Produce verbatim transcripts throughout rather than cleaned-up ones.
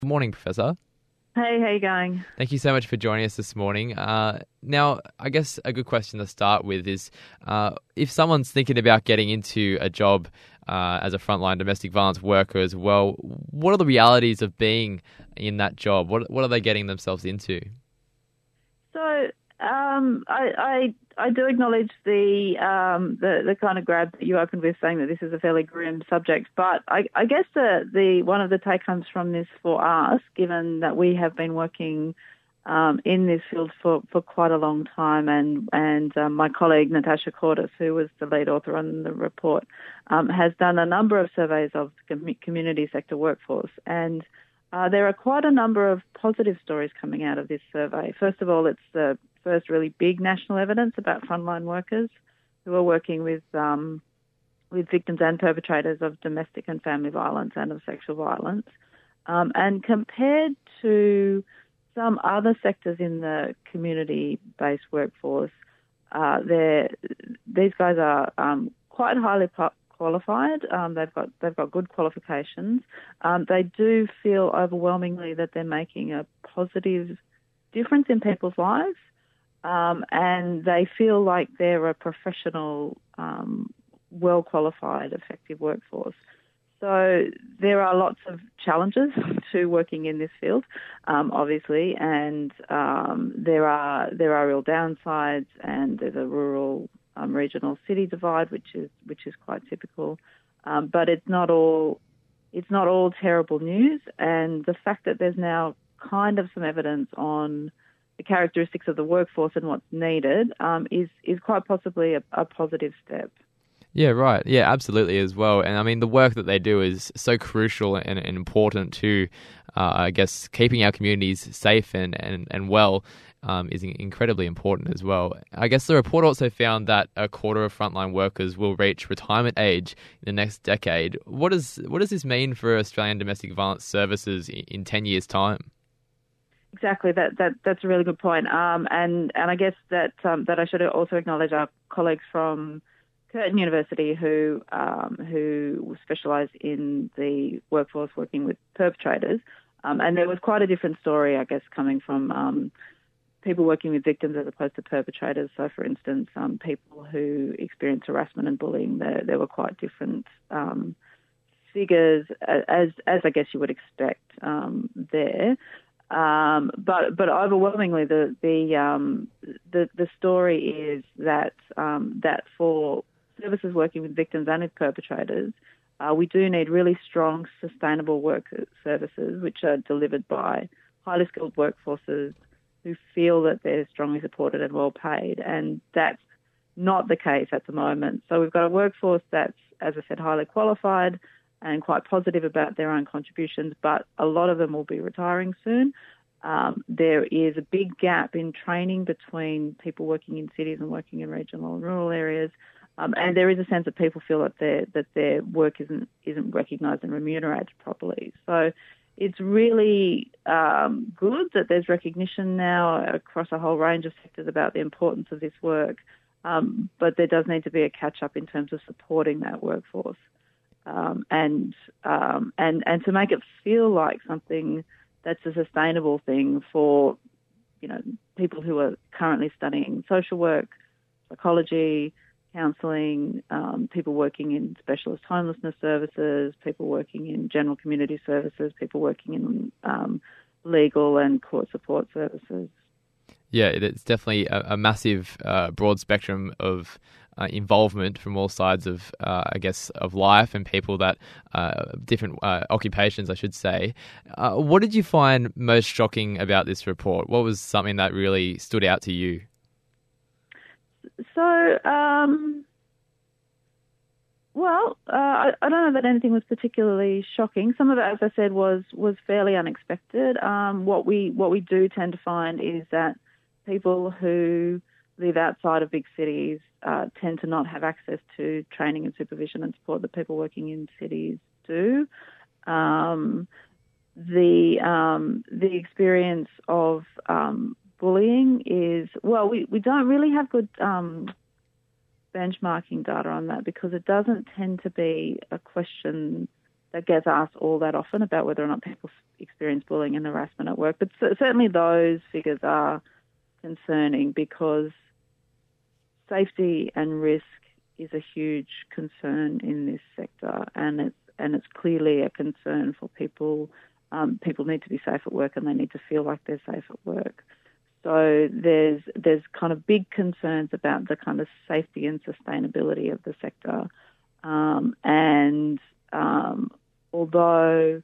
Good morning, Professor. Hey, how you going? Thank you so much for joining us this morning. Uh, now, I guess a good question to start with is uh, if someone's thinking about getting into a job uh, as a frontline domestic violence worker as well, what are the realities of being in that job? What what are they getting themselves into? So, um, I, I I do acknowledge the um, the the kind of grab that you opened with, saying that this is a fairly grim subject. But I, I guess the, the one of the take homes from this for us, given that we have been working um, in this field for, for quite a long time, and and um, my colleague Natasha Cordes, who was the lead author on the report, um, has done a number of surveys of the community sector workforce, and uh, there are quite a number of positive stories coming out of this survey. First of all, it's the first really big national evidence about frontline workers who are working with um, with victims and perpetrators of domestic and family violence and of sexual violence. Um, and compared to some other sectors in the community-based workforce, uh, these guys are um, quite highly qualified. Um, they've got they've got good qualifications. Um, they do feel overwhelmingly that they're making a positive difference in people's lives. Um, and they feel like they're a professional, um, well-qualified, effective workforce. So there are lots of challenges to working in this field, um, obviously, and um, there are there are real downsides, and there's a rural, um, regional city divide, which is which is quite typical. Um, but it's not all it's not all terrible news, and the fact that there's now kind of some evidence on the characteristics of the workforce and what's needed um, is is quite possibly a, a positive step. Yeah, right. Yeah, absolutely as well. And I mean, the work that they do is so crucial and, and important to, uh, I guess, keeping our communities safe and, and, and well um, is incredibly important as well. I guess the report also found that a quarter of frontline workers will reach retirement age in the next decade. What does, what does this mean for Australian domestic violence services in, in ten years' time? Exactly, that, that that's a really good point. Um, and, and I guess that um, that I should also acknowledge our colleagues from Curtin University who um, who specialise in the workforce working with perpetrators. Um, and there was quite a different story, I guess, coming from um, people working with victims as opposed to perpetrators. So, for instance, um, people who experience harassment and bullying, there, there were quite different um, figures, as, as I guess you would expect um, there. Um, but but overwhelmingly, the the um, the, the story is that um, that for services working with victims and with perpetrators, uh, we do need really strong, sustainable work services which are delivered by highly skilled workforces who feel that they're strongly supported and well paid, and that's not the case at the moment. So we've got a workforce that's, as I said, highly qualified and quite positive about their own contributions, but a lot of them will be retiring soon. Um, there is a big gap in training between people working in cities and working in regional and rural areas, um, and there is a sense that people feel that their that their work isn't isn't recognised and remunerated properly. So it's really um, good that there's recognition now across a whole range of sectors about the importance of this work, um, but there does need to be a catch-up in terms of supporting that workforce. Um, and um, and and to make it feel like something that's a sustainable thing for, you know, people who are currently studying social work, psychology, counselling, um, people working in specialist homelessness services, people working in general community services, people working in um, legal and court support services. Yeah, it's definitely a, a massive, uh, broad spectrum of uh, involvement from all sides of, uh, I guess, of life and people that, uh, different uh, occupations, I should say. Uh, what did you find most shocking about this report? What was something that really stood out to you? So, um, well, uh, I, I don't know that anything was particularly shocking. Some of it, as I said, was was fairly unexpected. Um, what we what we do tend to find is that people who live outside of big cities uh, tend to not have access to training and supervision and support that people working in cities do. Um, the um, the experience of um, bullying is, well, we, we don't really have good um, benchmarking data on that because it doesn't tend to be a question that gets asked all that often about whether or not people experience bullying and harassment at work. But certainly those figures are concerning because safety and risk is a huge concern in this sector, and it's and it's clearly a concern for people. Um, people need to be safe at work, and they need to feel like they're safe at work. So there's there's kind of big concerns about the kind of safety and sustainability of the sector, um, and um, although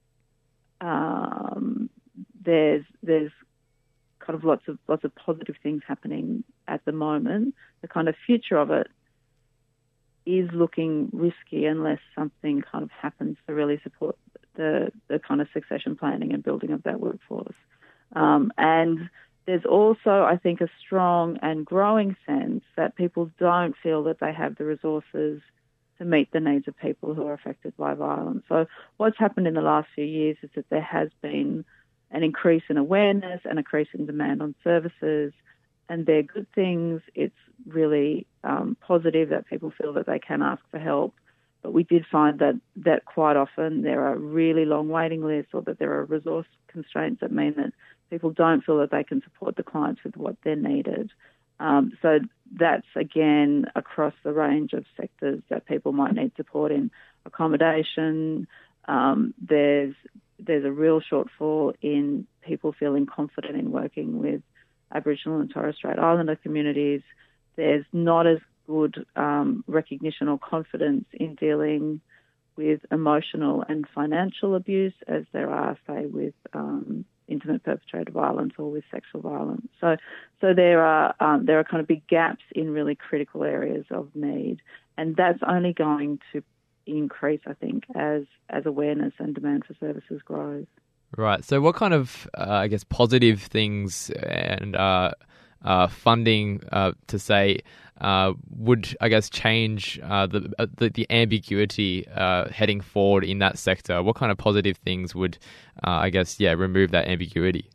um, there's there's kind of lots of lots of positive things happening at the moment, the kind of future of it is looking risky unless something kind of happens to really support the the kind of succession planning and building of that workforce. Um, and there's also, I think, a strong and growing sense that people don't feel that they have the resources to meet the needs of people who are affected by violence. So what's happened in the last few years is that there has been an increase in awareness, an increase in demand on services, and they're good things. It's really um, positive that people feel that they can ask for help. But we did find that, that quite often there are really long waiting lists, or that there are resource constraints that mean that people don't feel that they can support the clients with what they're needed. Um, so that's, again, across the range of sectors that people might need support in. Accommodation, um, there's there's a real shortfall in people feeling confident in working with Aboriginal and Torres Strait Islander communities. There's not as good um, recognition or confidence in dealing with emotional and financial abuse as there are, say, with um, intimate perpetrator violence or with sexual violence. So, so there are um, there are kind of big gaps in really critical areas of need, and that's only going to increase, I think, as as awareness and demand for services grows. Right. So, what kind of, uh, I guess, positive things and uh, uh, funding uh, to say uh, would, I guess, change uh, the, uh, the the ambiguity uh, heading forward in that sector? What kind of positive things would, uh, I guess, yeah, remove that ambiguity?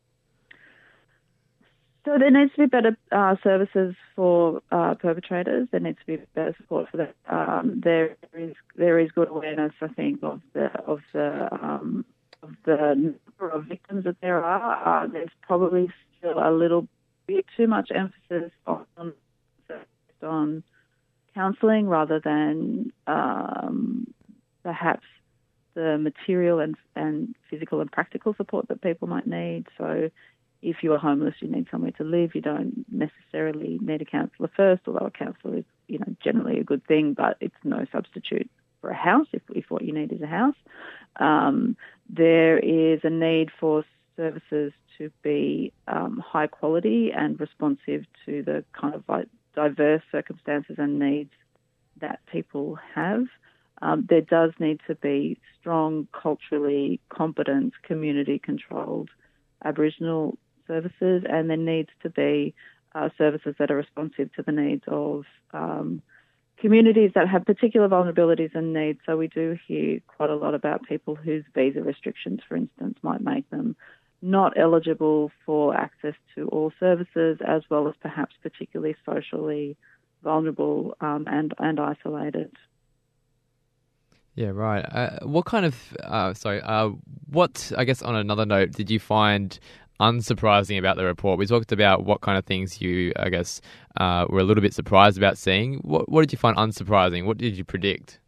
So there needs to be better uh, services for uh, perpetrators. There needs to be better support for that. Um, there is there is good awareness, I think, of the of the um, of the number of victims that there are. Uh, there's probably still a little bit too much emphasis on on counselling rather than um, perhaps the material and and physical and practical support that people might need. So, if you are homeless, you need somewhere to live. You don't necessarily need a counsellor first, although a counsellor is, you know, generally a good thing, but it's no substitute for a house if, if what you need is a house. Um, there is a need for services to be um, high quality and responsive to the kind of like diverse circumstances and needs that people have. Um, there does need to be strong, culturally competent, community-controlled Aboriginal services, and there needs to be uh, services that are responsive to the needs of um, communities that have particular vulnerabilities and needs. So we do hear quite a lot about people whose visa restrictions, for instance, might make them not eligible for access to all services, as well as perhaps particularly socially vulnerable um, and, and isolated. Yeah, right. Uh, what kind of, uh, sorry, uh, what, I guess on another note, did you find unsurprising about the report? We talked about what kind of things you, I guess, uh, were a little bit surprised about seeing. What, what did you find unsurprising? What did you predict?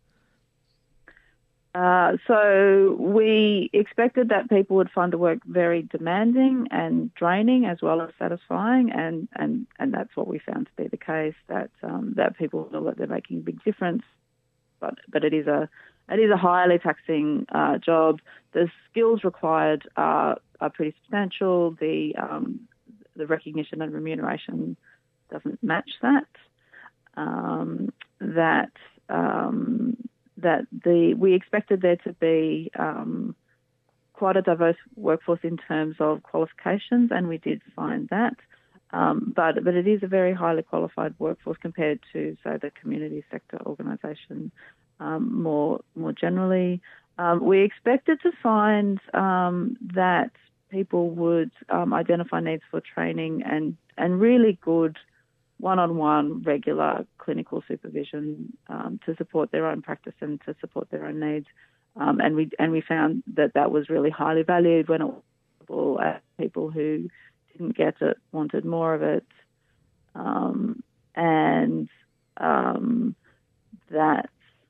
Uh, so we expected that people would find the work very demanding and draining as well as satisfying, and, and, and that's what we found to be the case, that um, that people feel that they're making a big difference, but but it is a It is a highly taxing uh, job. The skills required are, are pretty substantial. The um, the recognition and remuneration doesn't match that. Um, that um, that the we expected there to be um, quite a diverse workforce in terms of qualifications, and we did find that. Um, but but it is a very highly qualified workforce compared to, say, the community sector organisation. Um, more more generally, um, we expected to find um, that people would um, identify needs for training and, and really good one-on-one regular clinical supervision um, to support their own practice and to support their own needs. um, and we and we found that that was really highly valued when it was uh, people who didn't get it wanted more of it, um, and um, that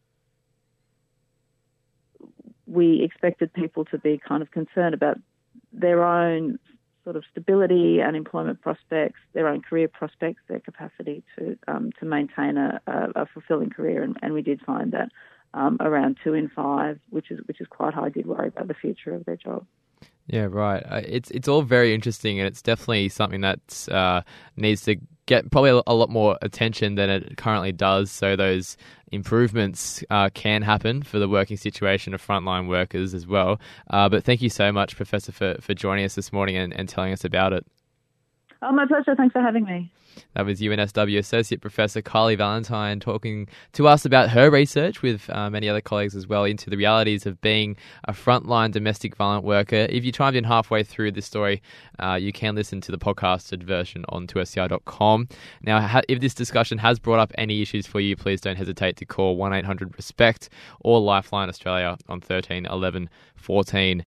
we expected people to be kind of concerned about their own sort of stability and employment prospects, their own career prospects, their capacity to um, to maintain a, a, a fulfilling career, and, and we did find that um, around two in five, which is which is quite high, did worry about the future of their job. Yeah, right. Uh, It's it's all very interesting, and it's definitely something that uh, needs to get probably a, a lot more attention than it currently does. So those improvements uh, can happen for the working situation of frontline workers as well. Uh, but thank you so much, Professor, for, for joining us this morning and, and telling us about it. Oh, my pleasure. Thanks for having me. That was U N S W Associate Professor Kylie Valentine talking to us about her research with uh, many other colleagues as well into the realities of being a frontline domestic violent worker. If you chimed in halfway through this story, uh, you can listen to the podcasted version on two S C R dot com. Now, ha- if this discussion has brought up any issues for you, please don't hesitate to call one eight hundred RESPECT or Lifeline Australia on thirteen eleven fourteen.